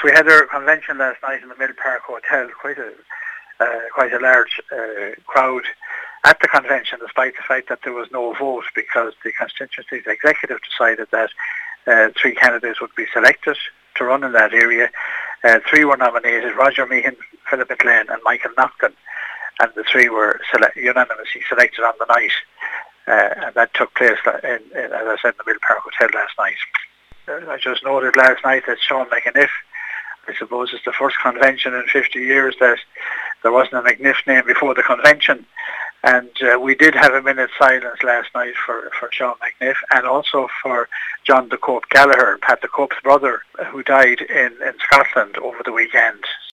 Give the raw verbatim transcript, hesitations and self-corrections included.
we had our convention last night in the Mill Park Hotel. Quite a uh, quite a large uh, crowd at the convention, despite the fact that there was no vote, because the constituency's executive decided that uh, three candidates would be selected to run in that area. Uh, three were nominated: Roger Meehan, Philip McLean and Michael Nocton, and the three were sele- unanimously selected on the night. Uh, and that took place, in, in, as I said, in the Mill Park Hotel last night. Uh, I just noted last night that Sean McAniff, I suppose it's the first convention in fifty years that there wasn't a McNiff name before the convention. And uh, we did have a minute's silence last night for, for Sean McNiff, and also for John de Cope Gallagher, Pat de Cope's brother, who died in, in Scotland over the weekend.